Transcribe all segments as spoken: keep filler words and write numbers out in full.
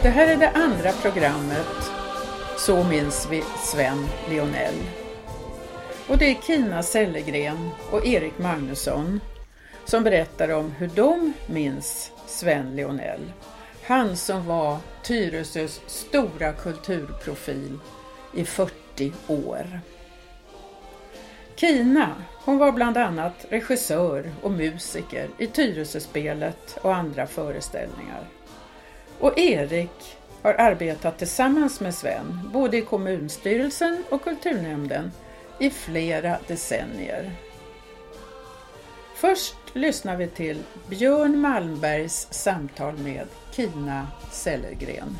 Det här är det andra programmet Så minns vi Sven Lionell. Och det är Kina Sellegren och Erik Magnusson som berättar om hur de minns Sven Lionell. Han som var Tyresös stora kulturprofil i fyrtio år. Kina, hon var bland annat regissör och musiker i Tyresöspelet och andra föreställningar. Och Erik har arbetat tillsammans med Sven både i kommunstyrelsen och kulturnämnden i flera decennier. Först lyssnar vi till Björn Malmbergs samtal med Kina Sellegren.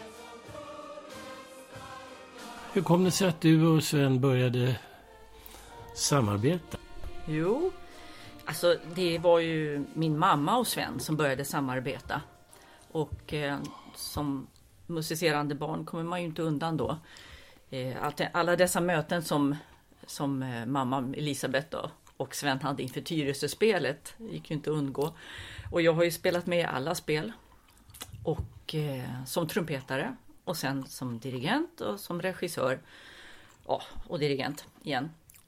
Hur kom det sig att du och Sven började samarbeta? Jo, alltså det var ju min mamma och Sven som började samarbeta. Och eh, som musicerande barn kommer man ju inte undan då. Eh, att alla dessa möten som, som eh, mamma Elisabeth då, och Sven hade inför Tyresöspelet gick ju inte att undgå. Och jag har ju spelat med i alla spel. Och eh, som trumpetare och sen som dirigent och som regissör. Ja, och dirigent igen.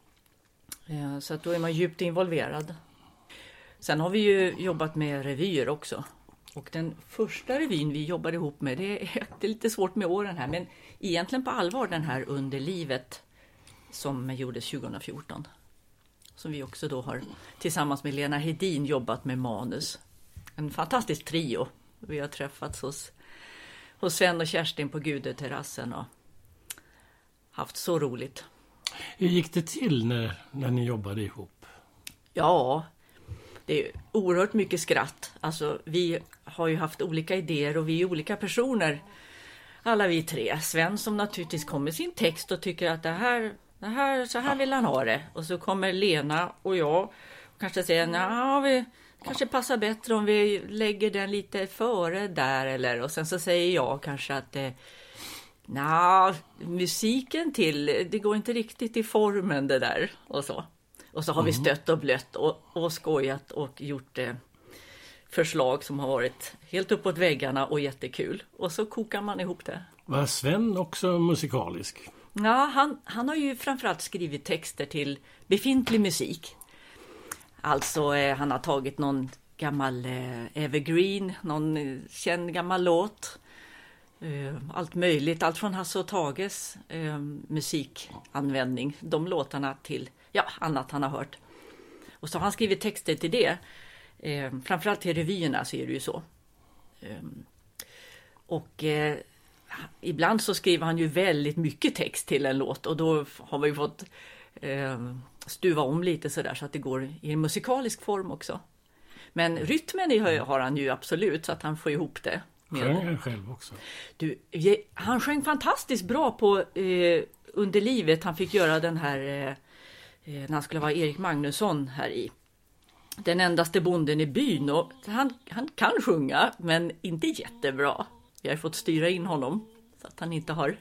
Eh, så att då är man djupt involverad. Sen har vi ju jobbat med revyer också. Och den första revyn vi jobbade ihop med, det är, det är lite svårt med åren här, men egentligen på allvar den här Under livet som gjordes tjugohundrafjorton. Som vi också då har tillsammans med Lena Hedin jobbat med manus. En fantastisk trio. Vi har träffats hos, hos Sven och Kerstin på Gudeterrassen och haft så roligt. Hur gick det till när, när ni jobbade ihop? Ja, det är oerhört mycket skratt. Alltså, vi har ju haft olika idéer och vi är olika personer. Alla vi tre. Sven som naturligtvis kommer med sin text och tycker att det här, det här, så här vill han ha det. Och så kommer Lena och jag och kanske säger ja, vi kanske passar bättre om vi lägger den lite före där. Eller, och sen så säger jag kanske att eh, nej, musiken till, det går inte riktigt i formen det där och så. Och så har mm. vi stött och blött och, och skojat och gjort eh, förslag som har varit helt uppåt väggarna och jättekul. Och så kokar man ihop det. Var Sven också musikalisk? Ja, han, han har ju framförallt skrivit texter till befintlig musik. Alltså eh, han har tagit någon gammal eh, evergreen, någon eh, känd gammal låt. Eh, allt möjligt, allt från Hasse och Tages eh, musikanvändning. De låtarna till ja, annat han har hört. Och så har han skrivit texter till det. Eh, framförallt till revyerna så är det ju så. Eh, och eh, ibland så skriver han ju väldigt mycket text till en låt. Och då har vi fått eh, stuva om lite sådär så att det går i en musikalisk form också. Men rytmen är, har han ju absolut så att han får ihop det. Sjöng han själv också? Du, han sjöng fantastiskt bra på eh, Under livet. Han fick göra den här... Eh, när han skulle vara Erik Magnusson här i Den endaste bonden i byn. Och han, han kan sjunga, men inte jättebra. Vi har fått styra in honom så att han inte har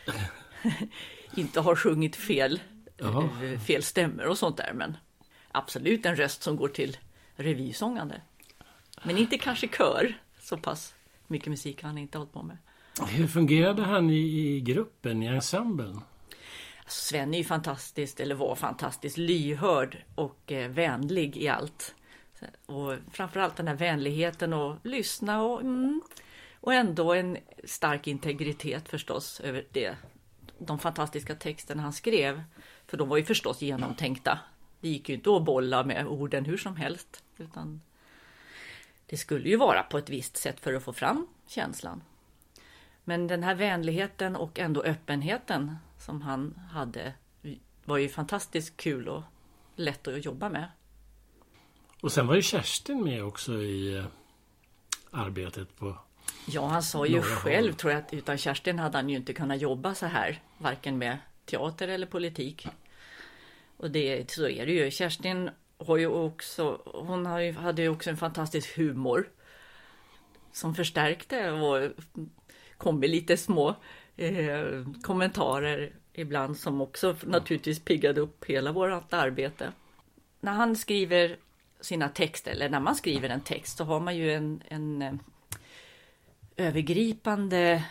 inte har sjungit fel, fel stämmer och sånt där. Men absolut en röst som går till revysångande. Men inte kanske kör. Så pass mycket musik han inte hållit på med. Hur fungerade han i, i gruppen, i ensemblen? Sven är ju fantastiskt, eller var fantastiskt lyhörd och eh, vänlig i allt. Och framförallt den här vänligheten och lyssna och, mm, och ändå en stark integritet förstås över det. De fantastiska texterna han skrev. För de var ju förstås genomtänkta. Det gick ju inte att bolla med orden hur som helst. Utan det skulle ju vara på ett visst sätt för att få fram känslan. Men den här vänligheten och ändå öppenheten som han hade var ju fantastiskt kul och lätt att jobba med. Och sen var ju Kerstin med också i eh, arbetet på... Ja, han sa ju själv, tror jag, att utan Kerstin hade han ju inte kunnat jobba så här. Varken med teater eller politik. Och det, så är det ju. Kerstin har ju också, hon har ju, hade ju också en fantastisk humor. Som förstärkte och kom med lite små eh, kommentarer ibland som också naturligtvis piggade upp hela vårt arbete. När han skriver sina texter, eller när man skriver en text, så har man ju en, en övergripande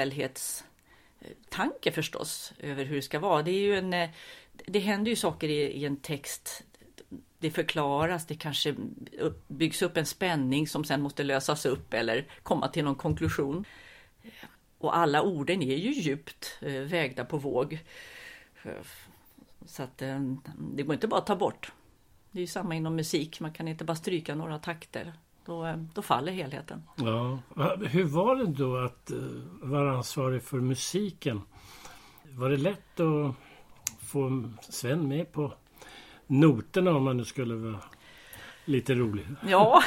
helhetstanke förstås över hur det ska vara. Det är ju en, det händer ju saker i, i en text. Det förklaras, det kanske byggs upp en spänning som sen måste lösas upp eller komma till någon konklusion. Och alla orden är ju djupt vägda på våg. Så att det går inte bara att ta bort. Det är ju samma inom musik, man kan inte bara stryka några takter. Då, då faller helheten. Ja. Hur var det då att vara ansvarig för musiken? Var det lätt att få Sven med på noterna om man nu skulle vara lite rolig? Ja,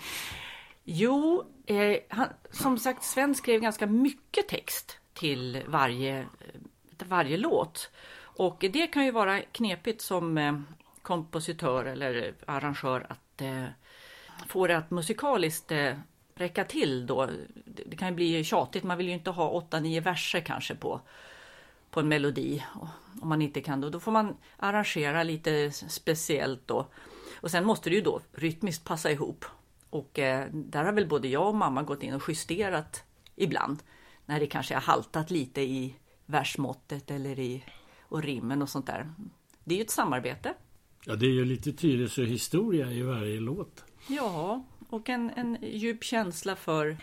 jo, eh, han, som sagt Sven skrev ganska mycket text till varje, till varje låt. Och det kan ju vara knepigt som eh, kompositör eller arrangör att eh, få det att musikaliskt eh, räcka till då. Det, det kan ju bli tjatigt, man vill ju inte ha åtta nio verser kanske på på en melodi om man inte kan då. Då får man arrangera lite speciellt då. Och sen måste det ju då rytmiskt passa ihop. Och eh, där har väl både jag och mamma gått in och justerat ibland. När det kanske har haltat lite i versmåttet eller i och rimmen och sånt där. Det är ju ett samarbete. Ja, det är ju lite Tyresö historia i varje låt. Ja, och en, en djup känsla för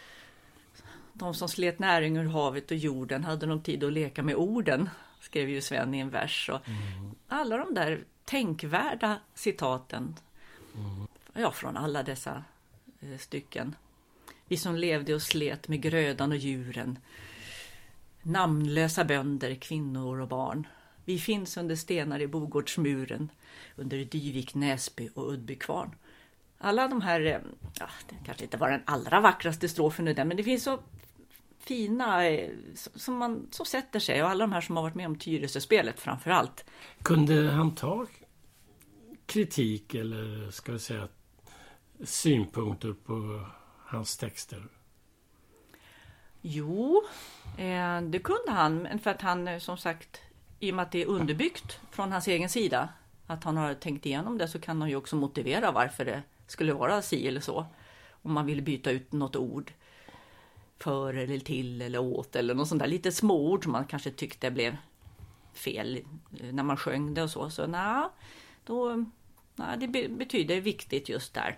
de som slet näring ur havet och jorden. Hade de tid att leka med orden, skrev ju Sven i en vers. Och mm. alla de där tänkvärda citaten. Mm. Ja, från alla dessa eh, stycken. Vi som levde och slet med grödan och djuren. Namnlösa bönder, kvinnor och barn. Vi finns under stenar i Bogårdsmuren. Under Dyvik, Näsby och Uddbykvarn. Alla de här, ja, det kanske inte var den allra vackraste strofen nu där, men det finns så fina som man så sätter sig, och alla de här som har varit med om Tyresö-spelet framför allt. Kunde han ta kritik eller ska vi säga synpunkter på hans texter? Jo, eh, det kunde han, för att han som sagt, i och med att det är underbyggt från hans egen sida, att han har tänkt igenom det, så kan han ju också motivera varför det skulle vara si eller så. Om man vill byta ut något ord för eller till eller åt eller något sånt där lite småord som man kanske tyckte blev fel när man sjöng det och så. Så nej, då, nej, det betyder viktigt just där.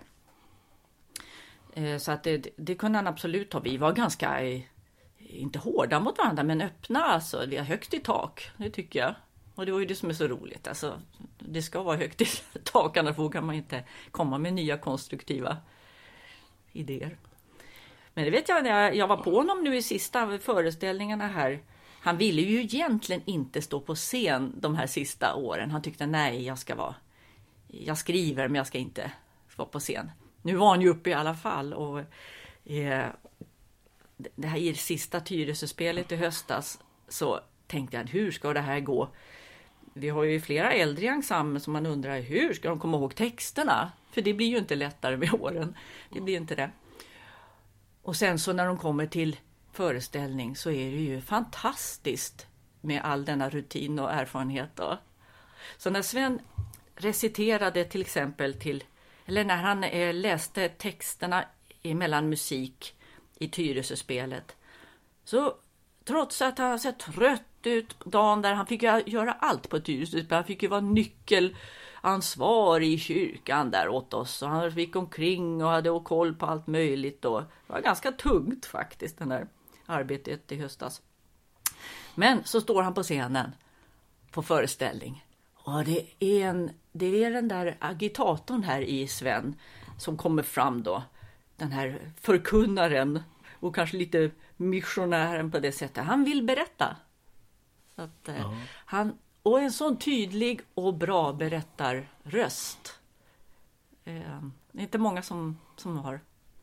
Så att det, det kunde han absolut ha. Vi var ganska, inte hårda mot varandra, men öppna. Alltså, vi har högt i tak, det tycker jag. Och det var ju det som är så roligt. Alltså, det ska vara högt i tak, annars vågar man inte komma med nya konstruktiva idéer. Men det vet jag, när jag, jag var på honom nu i sista föreställningarna här. Han ville ju egentligen inte stå på scen de här sista åren. Han tyckte nej, jag ska vara, jag skriver men jag ska inte vara på scen. Nu var han ju uppe i alla fall. Och eh, det här i det sista Tyresö-spelet i höstas så tänkte jag, hur ska det här gå? Vi har ju flera äldre i ensemblen som man undrar, hur ska de komma ihåg texterna? För det blir ju inte lättare med åren. Det blir inte det. Och sen så när de kommer till föreställning så är det ju fantastiskt med all denna rutin och erfarenhet då. Så när Sven reciterade till exempel till, eller när han eh, läste texterna emellan musik i Tyresö-spelet, så trots att han sett trött ut dagen där, han fick ju göra allt på Tyresö, han fick ju vara nyckelansvarig i kyrkan där åt oss, och han fick omkring och hade koll på allt möjligt, och det var ganska tungt faktiskt, den där arbetet i höstas. Men så står han på scenen på föreställning, och det är, en, det är den där agitatorn här i Sven som kommer fram då, den här förkunnaren och kanske lite missionären på det sättet. Han vill berätta. Så att, ja. han, och en sån tydlig och bra berättarröst. Eh, det är inte många som, som har.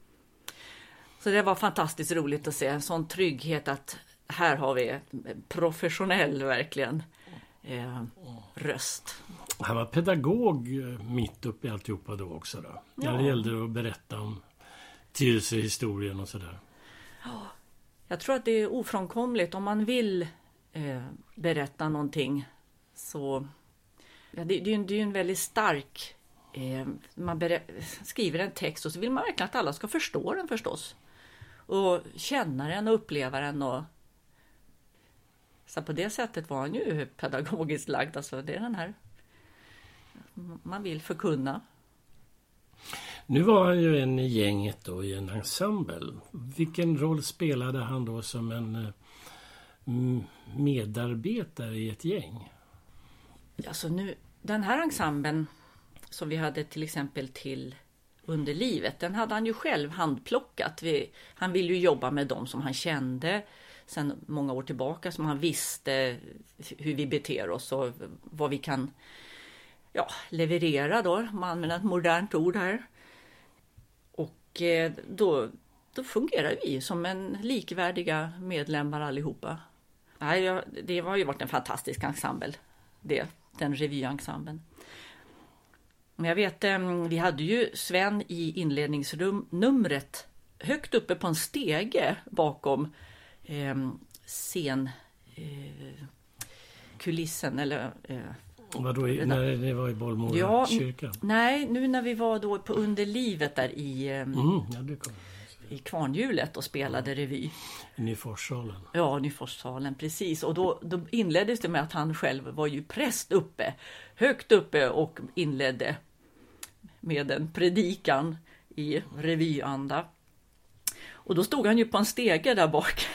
Så det var fantastiskt roligt att se en sån trygghet, att här har vi en professionell verkligen eh, röst. Han var pedagog mitt uppe i alltihopa då också då. Ja. När det gällde att berätta om Tyresö-historien och sådär. Ja, jag tror att det är ofrånkomligt om man vill eh, berätta någonting. Så ja, det, det är ju det är en väldigt stark, eh, man berä- skriver en text och så vill man verkligen att alla ska förstå den förstås. och känna den och uppleva den. Och... Så på det sättet var han ju pedagogiskt lagd. Alltså det är den här man vill förkunna. Nu var han ju en i gänget då i en ensemble. Vilken roll spelade han då som en medarbetare i ett gäng? Alltså nu, den här ensemblen som vi hade till exempel till Under livet, den hade han ju själv handplockat. Vi, han ville ju jobba med dem som han kände sedan många år tillbaka, som han visste hur vi beter oss och vad vi kan ja, leverera då, om man använder ett modernt ord här. Och eh, då, då fungerar vi som en likvärdiga medlemmar allihopa. Nej, ja, det har ju varit en fantastisk ensemble, det, den revyensemblen. Men jag vet, vi hade ju Sven i inledningsnumret högt uppe på en stege bakom eh, scen eh, kulissen eller eh, vadå, när det var i Bollmora ja, kyrkan? Nej, nu när vi var då på Underlivet där i eh, mm, ja, det kom. i Kvarnhjulet och spelade ja. revy. I Nyforssalen. Ja, Nyforssalen, precis. Och då, då inleddes det med att han själv var ju präst uppe, högt uppe och inledde med en predikan i revyanda. Och då stod han ju på en stege där bak.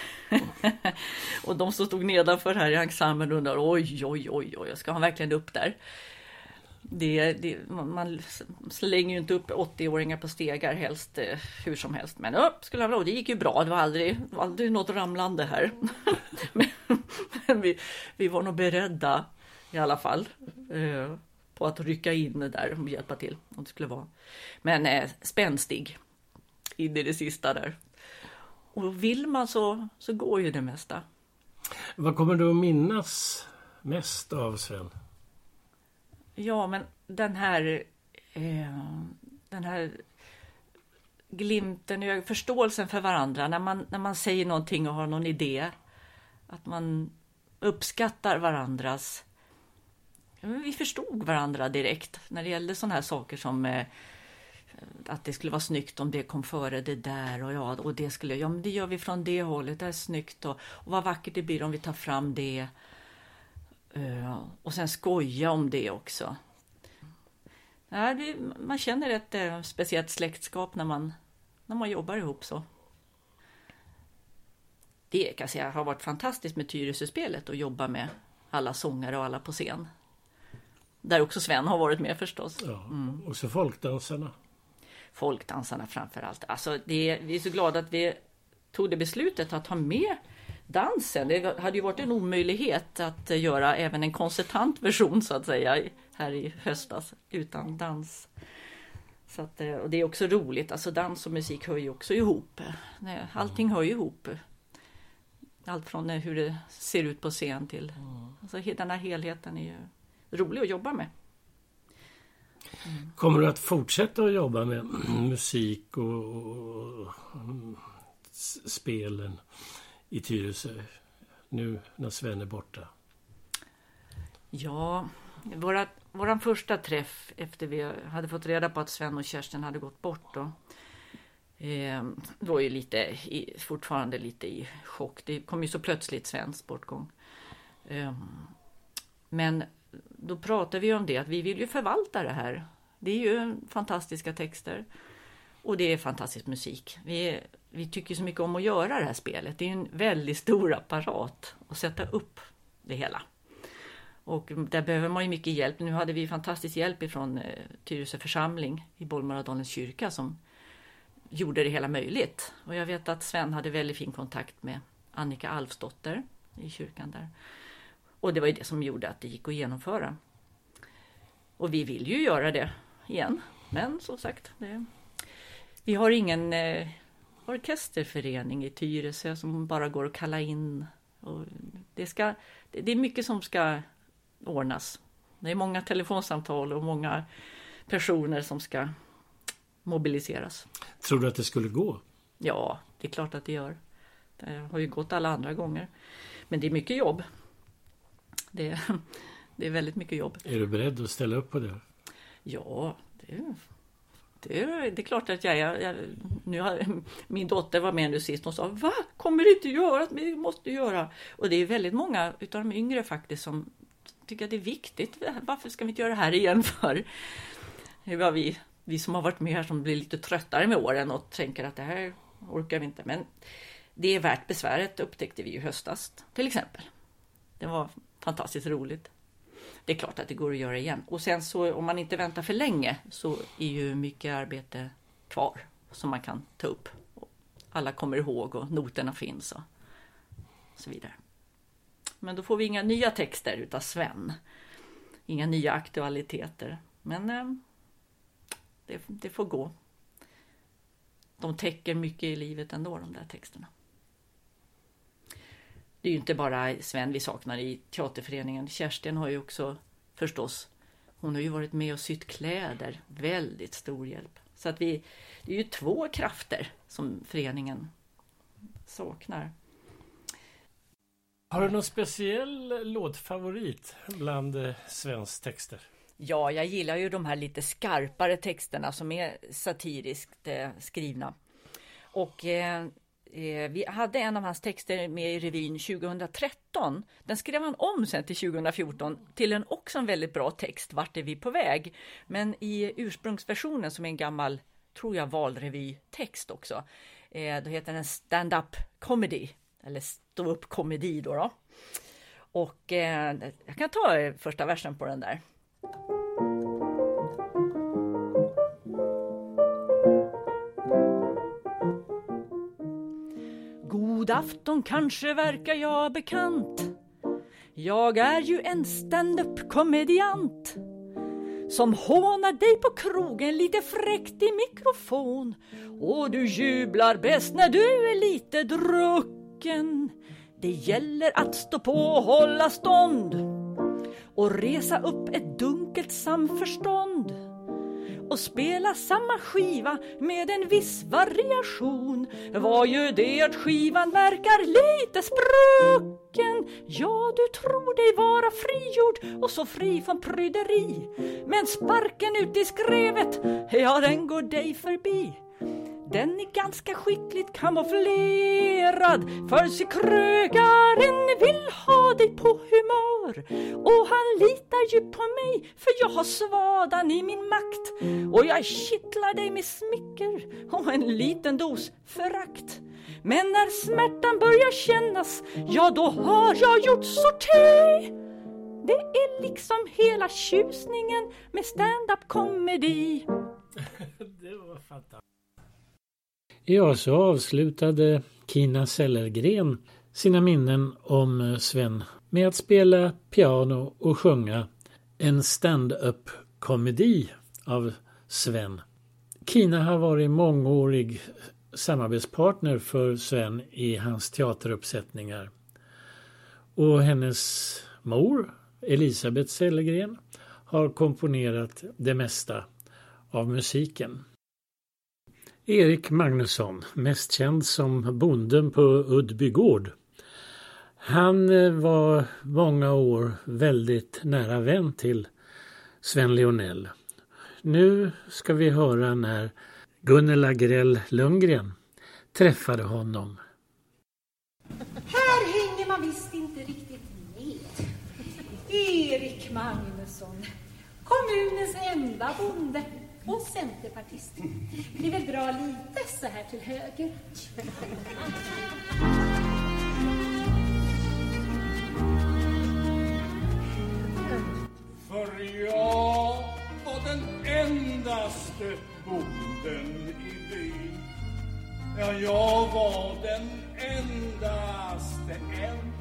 Och de som stod nedanför här i ensemblen undrar, oj, oj, oj, oj, ska han verkligen upp där? Det, det, man slänger ju inte upp åttio-åringar på stegar helst eh, hur som helst. Men upp skulle han, det gick ju bra, det var aldrig, aldrig något ramlande här. men men vi, vi var nog beredda i alla fall eh, på att rycka in där och hjälpa till om det skulle vara. Men eh, spänstig in i det sista där. Och vill man så, så går ju det mesta. Vad kommer du att minnas mest av Sven? Ja, men den här eh, den här glimten, förståelsen för varandra. När man, när man säger någonting och har någon idé. Att man uppskattar varandras... Vi förstod varandra direkt när det gällde sådana här saker som... Eh, att det skulle vara snyggt om det kom före det där och ja, och det skulle, ja men det gör vi från det hållet, det är snyggt och, och vad vackert det blir om vi tar fram det uh, och sen skoja om det också. Ja, det, man känner ett uh, speciellt släktskap när man, när man jobbar ihop så. Det kan jag säga har varit fantastiskt med Tyresö-spelet att jobba med alla sångare och alla på scen. Där också Sven har varit med förstås. Ja, mm. Och så folkdansarna. Folkdansarna framför allt. Alltså det, vi är så glada att vi tog det beslutet att ha med dansen. Det hade ju varit en omöjlighet att göra även en konsertant version så att säga här i höstas utan dans. Så att, och det är också roligt. Alltså dans och musik hör ju också ihop. Allting hör ju ihop. Allt från hur det ser ut på scen till. Alltså den här helheten är ju rolig att jobba med. Mm. Kommer du att fortsätta att jobba med musik och, och, och spelen i Tyresö nu när Sven är borta? Ja, våra, våran första träff efter vi hade fått reda på att Sven och Kerstin hade gått bort då, eh, var ju lite i, fortfarande lite i chock. Det kom ju så plötsligt Svens bortgång. Eh, men då pratar vi om det, att vi vill ju förvalta det här. Det är ju fantastiska texter och det är fantastisk musik. Vi, vi tycker så mycket om att göra det här spelet. Det är en väldigt stor apparat att sätta upp det hela. Och där behöver man ju mycket hjälp. Nu hade vi fantastisk hjälp ifrån eh, Tyresö församling i Bollmoradalens kyrka som gjorde det hela möjligt. Och jag vet att Sven hade väldigt fin kontakt med Annika Alfsdotter i kyrkan där. Och det var ju det som gjorde att det gick att genomföra. Och vi vill ju göra det igen. Men som sagt, det, vi har ingen eh, orkesterförening i Tyresö som bara går att kalla in. Och det, ska, det, det är mycket som ska ordnas. Det är många telefonsamtal och många personer som ska mobiliseras. Tror du att det skulle gå? Ja, det är klart att det gör. Det har ju gått alla andra gånger. Men det är mycket jobb. Det är, det är väldigt mycket jobb. Är du beredd att ställa upp på det? Ja, det är Det är, det är klart att jag, jag, jag nu har, min dotter var med nu sist och sa, va? Kommer du inte göra? Vi måste göra. Och det är väldigt många utav de yngre faktiskt som tycker att det är viktigt. Varför ska vi inte göra det här igen för? Det var vi, vi som har varit med här som blir lite tröttare med åren och tänker att det här orkar vi inte. Men det är värt besväret, upptäckte vi i höstas till exempel. Det var fantastiskt roligt. Det är klart att det går att göra igen. Och sen så om man inte väntar för länge så är ju mycket arbete kvar som man kan ta upp. Alla kommer ihåg och noterna finns och så vidare. Men då får vi inga nya texter utav Sven. Inga nya aktualiteter. Men eh, det, det får gå. De täcker mycket i livet ändå, de där texterna. Det är ju inte bara Sven vi saknar i teaterföreningen. Kerstin har ju också förstås, hon har ju varit med och sytt kläder. Väldigt stor hjälp. Så att vi, det är ju två krafter som föreningen saknar. Har du någon speciell låtfavorit bland eh, Svens texter? Ja, jag gillar ju de här lite skarpare texterna som är satiriskt eh, skrivna. Och eh, eh, vi hade en av hans texter med i revyn tjugohundratretton. Den skrev han om sen till tjugohundrafjorton till en också en väldigt bra text, Vart är vi på väg? Men i ursprungsversionen som är en gammal, tror jag, valrevytext också. Eh, då heter den stand-up comedy. Eller stå-upp-komedi då, då. Och eh, jag kan ta första versen på den där. God afton, kanske verkar jag bekant. Jag är ju en stand-up-komediant som hånar dig på krogen lite fräckt i mikrofon. Och du jublar bäst när du är lite drucken. Det gäller att stå på och hålla stånd och resa upp ett dunkelt samförstånd och spela samma skiva med en viss variation. Vad gör det att skivan verkar lite sprucken? Ja, du tror dig vara frigjord och så fri från pryderi. Men sparken ut i skrevet, ja, den går dig förbi. Den är ganska skickligt kamouflerad, för se krögaren vill ha dig på humör. Och han litar ju på mig, för jag har svadan i min makt. Och jag kittlar dig med smicker och en liten dos förakt. Men när smärtan börjar kännas, ja då har jag gjort sorti. Det är liksom hela tjusningen med stand-up comedy. Det var fantastiskt. Ja, så avslutade Kina Sellergren sina minnen om Sven med att spela piano och sjunga en stand-up komedi av Sven. Kina har varit mångårig samarbetspartner för Sven i hans teateruppsättningar. Och hennes mor, Elisabeth Sellergren, har komponerat det mesta av musiken. Erik Magnusson, mest känd som bonden på Uddbygård. Han var många år väldigt nära vän till Sven Lionell. Nu ska vi höra när Gunilla Grell Lundgren träffade honom. Här hänger man visst inte riktigt med. Erik Magnusson, kommunens enda bonde och centerpartist. Det är väl bra lite så här till höger. För jag var den endaste bonden i byn. Ja, jag var den endaste än.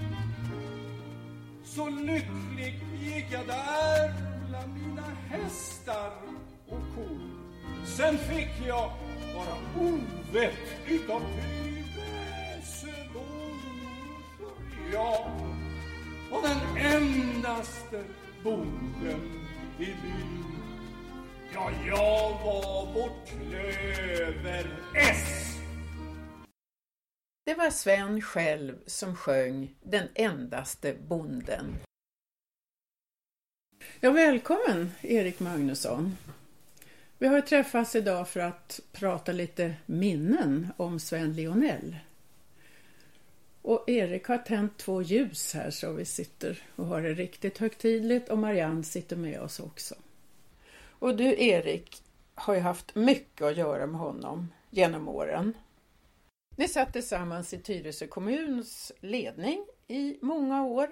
Så lyckligt gick jag där bland mina hästar och kor. Sen fick jag bara ovett utav tyväsebor. För jag var den endaste bonden i byn. Ja, jag var vårt klöver-S. Det var Sven själv som sjöng Den endaste bonden. Ja, välkommen Erik Magnusson. Vi har träffats idag för att prata lite minnen om Sven Lionell. Och Erik har tänt två ljus här så vi sitter och har det riktigt högtidligt och Marianne sitter med oss också. Och du Erik har ju haft mycket att göra med honom genom åren. Ni satt tillsammans i Tyresö kommuns ledning i många år.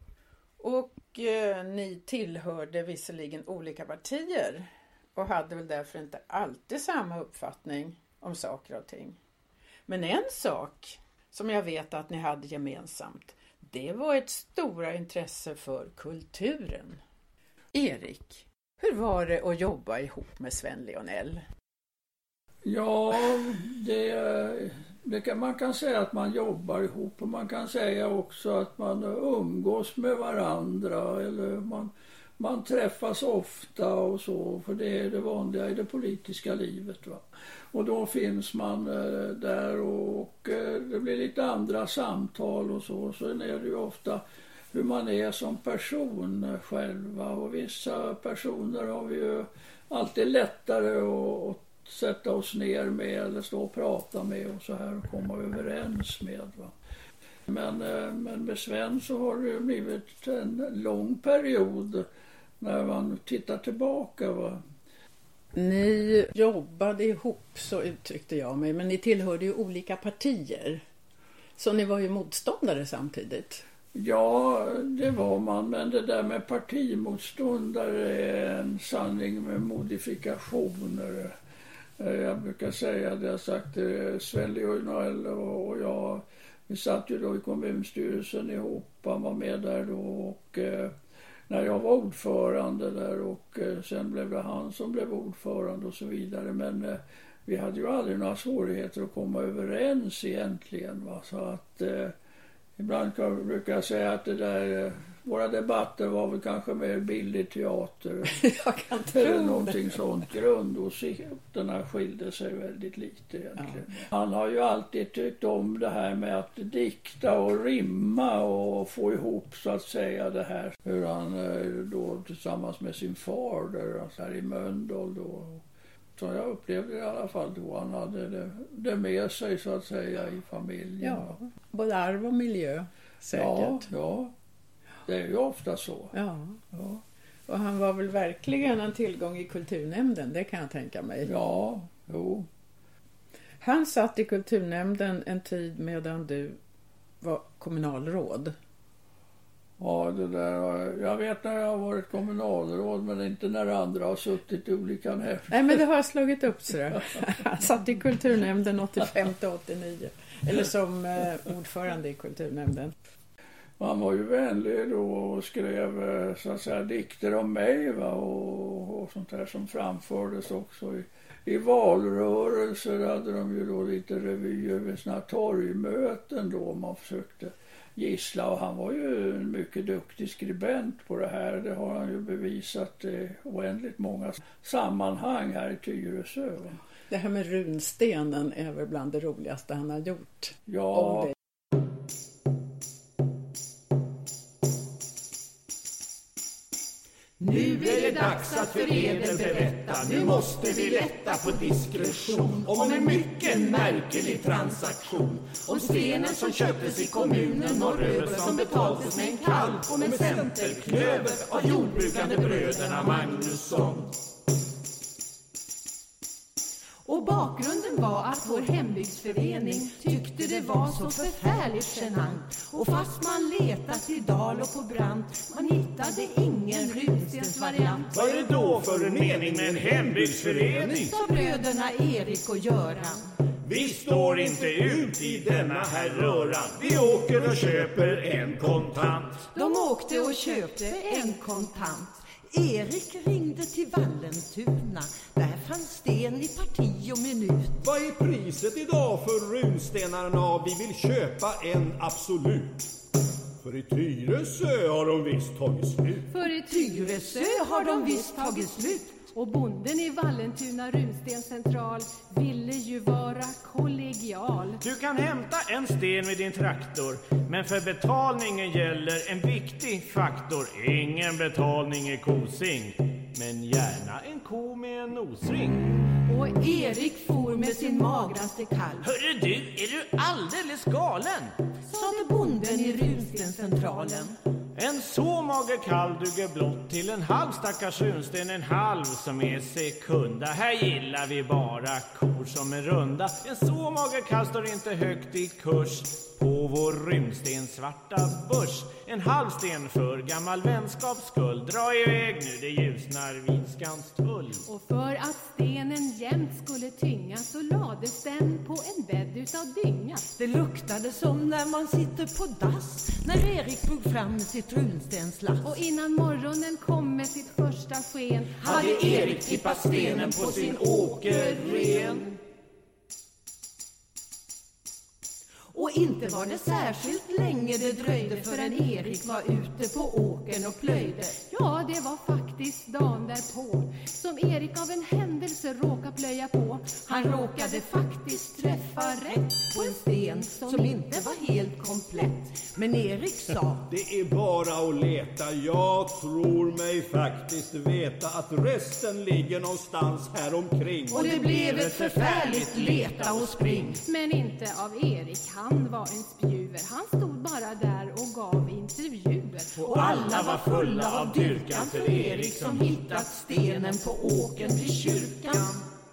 Och eh, ni tillhörde visserligen olika partier och hade väl därför inte alltid samma uppfattning om saker och ting. Men en sak som jag vet att ni hade gemensamt, det var ett stora intresse för kulturen. Erik, hur var det att jobba ihop med Sven Lionell? Ja, det, det kan, man kan säga att man jobbar ihop och man kan säga också att man umgås med varandra eller man, man träffas ofta och så, för det är det vanliga i det politiska livet. Va? Och då finns man eh, där och eh, det blir lite andra samtal och så. Sen är det ju ofta hur man är som person själva och vissa personer har vi ju alltid lättare att, att sätta oss ner med eller stå och prata med och så här och komma överens med. Va? Men, eh, men med Sven så har det blivit en lång period när man tittar tillbaka. Va? Ni jobbade ihop, så uttryckte jag mig, men ni tillhörde ju olika partier. Så ni var ju motståndare samtidigt. Ja, det var man, men det där med partimotståndare är en sanning med modifikationer. Jag brukar säga, det har sagt Sven Lionell och jag, vi satt ju då i kommunstyrelsen ihop, han var med där då och när jag var ordförande där och sen blev det han som blev ordförande och så vidare. Men eh, vi hade ju aldrig några svårigheter att komma överens egentligen. Va? Så att eh, ibland kan, brukar jag säga att det där, eh, våra debatter var väl kanske mer billig teater. Jag kan tro eller någonting det. Sånt. Grundåsikterna skilde sig väldigt lite egentligen. Ja. Han har ju alltid tyckt om det här med att dikta och rimma och få ihop så att säga det här. Hur han då tillsammans med sin far där så här i Mölndal då. Så jag upplevde det i alla fall då. Han hade det, det med sig så att säga i familjen. Ja, både arv och miljö säkert. Ja, ja. Det är ju ofta så. Ja. Ja. Och han var väl verkligen en tillgång i kulturnämnden, det kan jag tänka mig. Ja, jo. Han satt i kulturnämnden en tid medan du var kommunalråd. Ja, det där, jag vet när jag har varit kommunalråd, men inte när andra har suttit i olika nämnder. Nej, men det har jag slagit upp så där. Han satt i kulturnämnden åttiofem till åttionio. Eller som eh, ordförande i kulturnämnden. Han var ju vänlig då och skrev så att säga dikter om mig, va? Och, och sånt där som framfördes också i, i valrörelser. Hade de ju då lite revyer vid såna torgmöten då man försökte gissla. Och han var ju en mycket duktig skribent på det här. Det har han ju bevisat i oändligt många sammanhang här i Tyresö. Va? Det här med runstenen är väl bland det roligaste han har gjort. Ja. Nu är det dags att för eder berätta. Nu måste vi lätta på diskretion om en mycket märklig transaktion. Om stenen som köptes i kommunen norröver som betalades med en kalv och med centerklöver av jordbrukande bröderna Magnusson. Och bakgrunden var att vår hembygdsförening tyckte det var så förfärligt genant. Och fast man letat i dal och på brant, man hittade ingen runstensvariant. Vad är det då för en mening med en hembygdsförening? Sa bröderna Erik och Göran. Vi står inte ut i denna här röran. Vi åker och köper en kontant. De åkte och köpte en kontant. Erik ringde till Vallentuna. Där fanns sten i parti och minut. Vad är priset idag för runstenarna? Vi vill köpa en absolut. För i Tyresö har de visst tagit slut. För i Tyresö har de visst tagit slut. Och bonden i Vallentuna runstencentral ville ju vara kollegial. Du kan hämta en sten med din traktor, men för betalningen gäller en viktig faktor. Ingen betalning är kosing, men gärna en ko med en nosring. Och Erik for med sin magraste kalv. Hörru du, är du alldeles galen? Sade bonden i Runstencentralen. En så mager kalv duger blott till en halv stackars runsten, en halv som är sekunda. Här gillar vi bara kor som är runda. En så mager kalv står inte högt i kurs på vår runsten svarta börs. En halv sten för gammal vänskaps skull. Dra iväg nu, det ljusnar vid Skanstull. Och för att stenen jämt skulle tynga så lades den på en bädd utav dynga. Det luktade som när man sitter på dass, när Erik tog fram sitt runstenslass. Och innan morgonen kom med sitt första sken hade Erik tippat stenen på sin åkerren. Och inte var det särskilt länge det dröjde förrän Erik var ute på åkern och plöjde. Ja, det var faktiskt dagen därpå som Erik av en händelse råkade plöja på. Han råkade faktiskt träffa rätt på en sten som inte var helt komplett. Men Erik sa: det är bara att leta. Jag tror mig faktiskt veta att resten ligger någonstans här omkring. Och det blev ett förfärligt leta och spring. Men inte av Erik. Han var en spjuver. Han stod bara där och gav intervjuer. Och alla var fulla av dyrkan för Erik som hittat stenen på åkern vid kyrkan.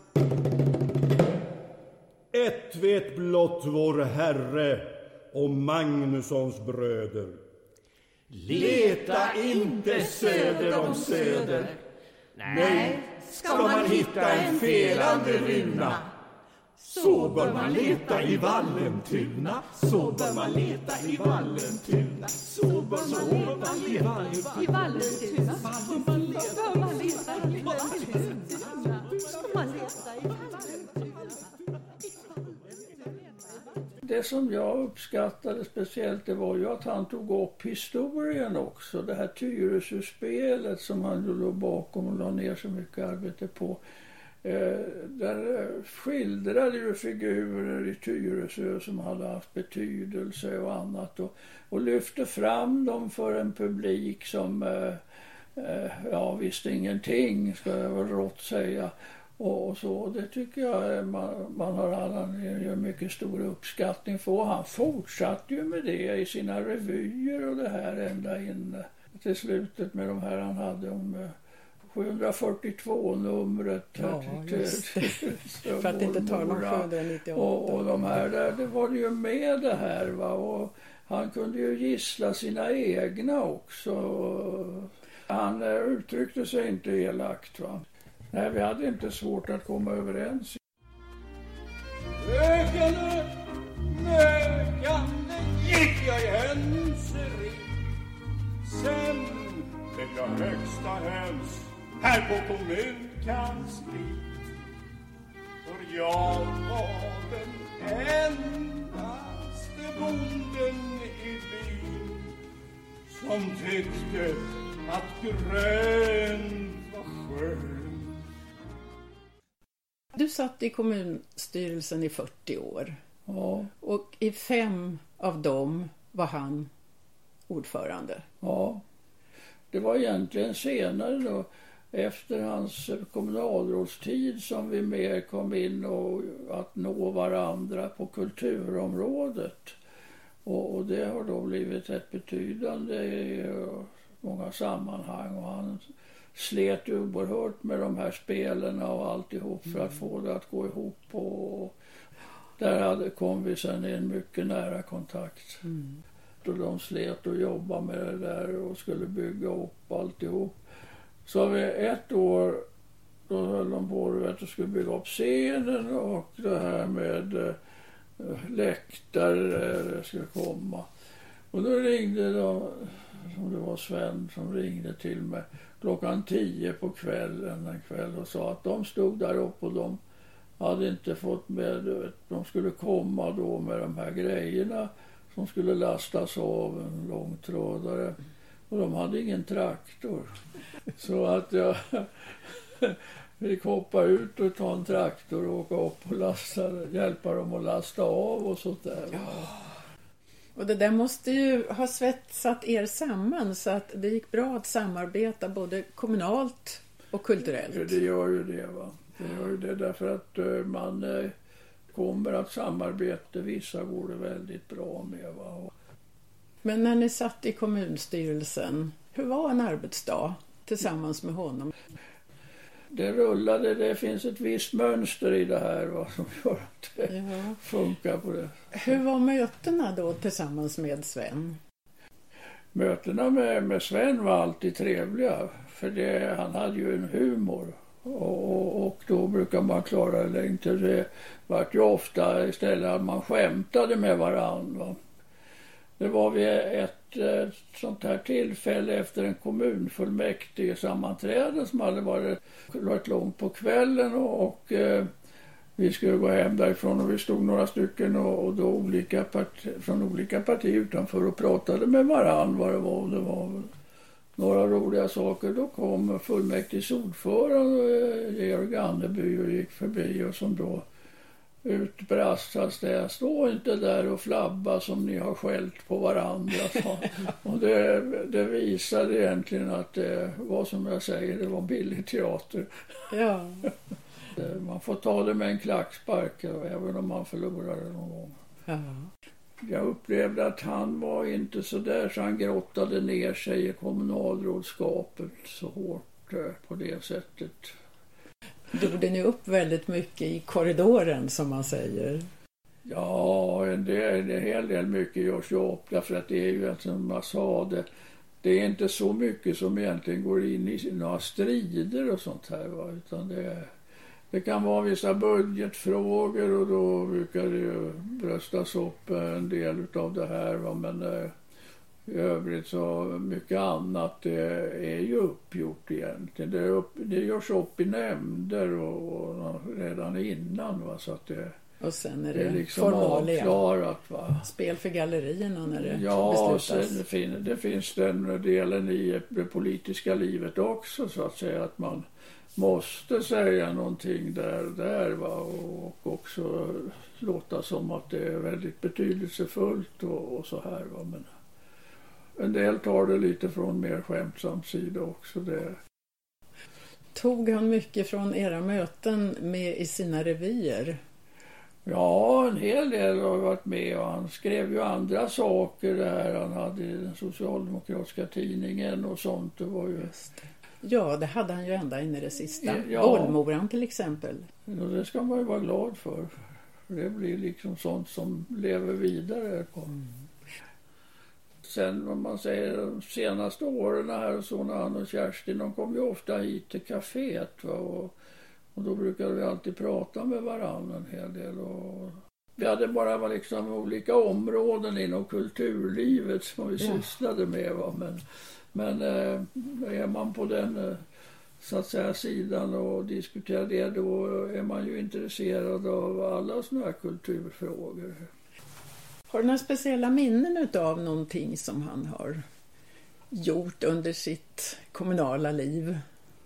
Ett vet blott vår Herre och Magnussons bröder. Leta inte söder om söder. Nej, ska man hitta en felande runa, så bör man leta i Vallentuna. Så bör man leta i Vallentuna. Så bör man leta i Vallentuna. I Vallentuna. Så bör man leta i Vallentuna. Så man leta i Vallentuna. Det som jag uppskattade speciellt, det var ju att han tog upp historien också. Det här Tyresö-spelet som han låg bakom och la ner så mycket arbete på. Eh, där skildrade ju figurer i Tyresö som hade haft betydelse och annat. Och, och lyfte fram dem för en publik som eh, eh, ja, visste ingenting, ska jag väl rått säga. Och, och så, det tycker jag man, man har anledning att mycket stor uppskattning för. Han fortsatte ju med det i sina revyer och det här ända in till slutet med de här han hade om sjuhundrafyrtiotvå-numret. Ja, just det. För att inte tala om sjuhundranittioåtta. Och, och de här där, det var ju med det här va. Och han kunde ju gissla sina egna också. Han uttryckte sig inte elakt va. Nej, vi hade inte svårt att komma överens. Ökande, nökande gick jag i hennes ring. Sen blev jag högsta höns här på kommunkansli. För jag var den endaste bonden i byn som tyckte att grönt var skönt. Du satt i kommunstyrelsen i fyrtio år. Ja. Och i fem av dem var han ordförande. Ja. Det var egentligen senare då, efter hans kommunalrådstid, som vi mer kom in och att nå varandra på kulturområdet. Och, och det har då blivit ett betydande i många sammanhang. Och han slet ju oerhört med de här spelen och alltihop för att få det att gå ihop. Och där hade, kom vi sen i en mycket nära kontakt. Mm. Och de slet och jobbade med det där och skulle bygga upp alltihop. Så vi ett år, då höll de på att de skulle bygga upp scenen och det här med äh, läktare det skulle komma. Och då ringde de, som det var Sven som ringde till mig klockan tio på kvällen en kväll och sa att de stod där uppe och de hade inte fått med, de skulle komma då med de här grejerna som skulle lastas av en långtradare. Och de hade ingen traktor. Så att jag fick hoppa ut och ta en traktor och åka upp och lasta, hjälpa dem att lasta av och sånt där. Ja. Och det där måste ju ha svetsat er samman så att det gick bra att samarbeta både kommunalt Och kulturellt. Det gör ju det, va. Det gör ju det därför att uh, man uh, kommer att samarbeta. Vissa går det väldigt bra med, va. Men när ni satt i kommunstyrelsen, hur var en arbetsdag tillsammans med honom? Det rullade, det finns ett visst mönster i det här, va, som gör att det ja. funkar på det. Hur var mötena då tillsammans med Sven? Mötena med, med Sven var alltid trevliga, för det, han hade ju en humor. Och, och då brukar man klara det inte. Det var ju ofta istället att man skämtade med varandra. Det var vid ett, ett sånt här tillfälle efter en kommunfullmäktige sammanträde som hade varit, varit långt på kvällen och, och eh, vi skulle gå hem därifrån och vi stod några stycken och, och då olika parti, från olika partier utanför och pratade med varandra vad det var. Det var några roliga saker. Då kom fullmäktiges ordförande Georg Anneby och gick förbi och som då utbrast att det stå inte där och flabba som ni har skällt på varandra. Och det, det visade egentligen att det var som jag säger, det var billig teater. Ja. Man får ta det med en klackspark även om man förlorade någon gång. Ja. Jag upplevde att han var inte så där så han grottade ner sig i kommunalrådskapet så hårt på det sättet. Gjorde ni upp väldigt mycket i korridoren som man säger? Ja, en, del, en hel del mycket görs ju upp därför att det är ju som jag sa, det, det är inte så mycket som egentligen går in i några strider och sånt här, va? Utan det, det kan vara vissa budgetfrågor och då brukar det ju bröstas upp en del av det här, va? Men eh, i övrigt så mycket annat det är ju uppgjort egentligen. Det, upp, det görs upp i nämnder och, och redan innan, va? Så att det, och sen är det, det är liksom avklarat, va? Spel för gallerierna när det ja, beslutas. Ja, det, fin, det finns den delen i det politiska livet också så att säga att man måste säga någonting där, där va? Och också låta som att det är väldigt betydelsefullt och, och så här, va? Men en del tar det lite från mer skämtsam sida också. Det. Tog han mycket från era möten med i sina revyer? Ja, en hel del har varit med och han skrev ju andra saker där. Han hade den socialdemokratiska tidningen och sånt. Det var ju... Ja, det hade han ju ända in i det sista. Ja. Bollmoran till exempel. Ja, det ska man ju vara glad för. Det blir liksom sånt som lever vidare. Mm. Sen om man säger de senaste åren här så när han och Kerstin, de kom ju ofta hit till kaféet, va? Och, och då brukade vi alltid prata med varandra en hel del. Och vi hade bara liksom olika områden inom kulturlivet som vi ja. sysslade med, va? Men, men eh, är man på den så att säga sidan och diskuterar det, då är man ju intresserad av alla såna här kulturfrågor. Har du några speciella minnen av någonting som han har gjort under sitt kommunala liv?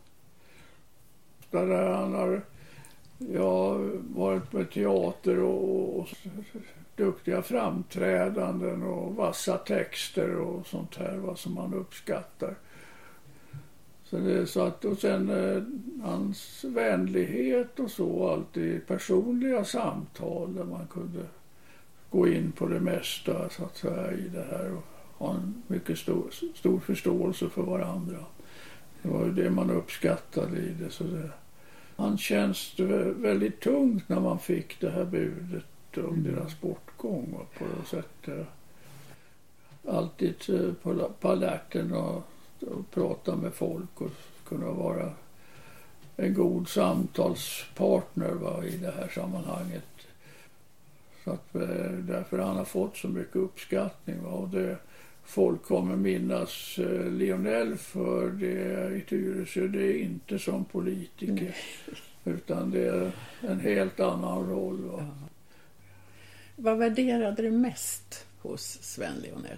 Där han har ja, varit med teater och, och duktiga framträdanden och vassa texter och sånt här, vad som man uppskattar. Så det är så att, och sen eh, hans vänlighet och så, alltid personliga samtal där man kunde gå in på det mesta så att säga i det här och ha en mycket stor, stor förståelse för varandra. Det var ju det man uppskattade i det. Så det han känns väldigt tungt när man fick det här budet om mm. deras bortgång på det sättet. Alltid på, på alerten och, och prata med folk och kunna vara en god samtalspartner, va, i det här sammanhanget. Så att därför han har fått så mycket uppskattning, va, och det folk kommer minnas eh, Lionel för det i Tyresö, det är inte som politiker. Nej. Utan det är en helt annan roll. Va? Ja. Vad värderade du mest hos Sven Lionel?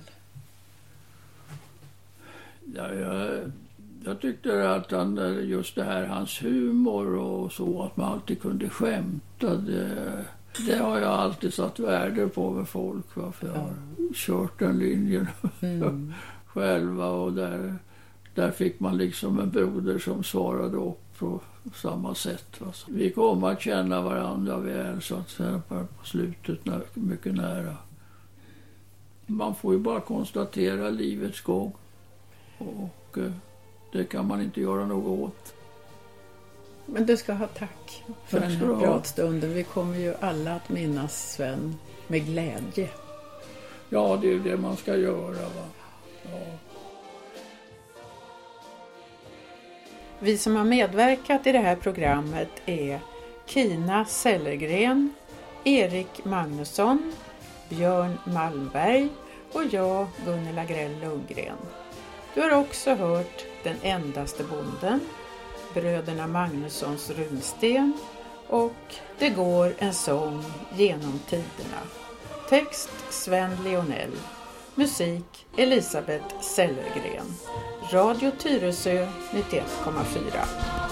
Ja, jag, jag tyckte att han, just det här, hans humor och så, att man alltid kunde skämta, det, det har jag alltid satt värde på med folk, va? För jag har kört den linjen mm. själva och där där fick man liksom en broder som svarade upp på samma sätt. Va? Så vi kom att känna varandra väl så att säga på slutet när, mycket nära. Man får ju bara konstatera livets gång och eh, det kan man inte göra något åt. Men du ska ha tack för Tack den ska här du ha. pratstunden. Vi kommer ju alla att minnas Sven med glädje. Ja, det är ju det man ska göra. Va? Ja. Vi som har medverkat i det här programmet är Kina Sellergren, Erik Magnusson, Björn Malmberg och jag, Gunilla Grell Lundgren. Du har också hört Den endaste bonden, Bröderna Magnussons runsten och Det går en sång genom tiderna. Text Sven Lionell. Musik Elisabeth Sellergren. Radio Tyresö nittioett komma fyra.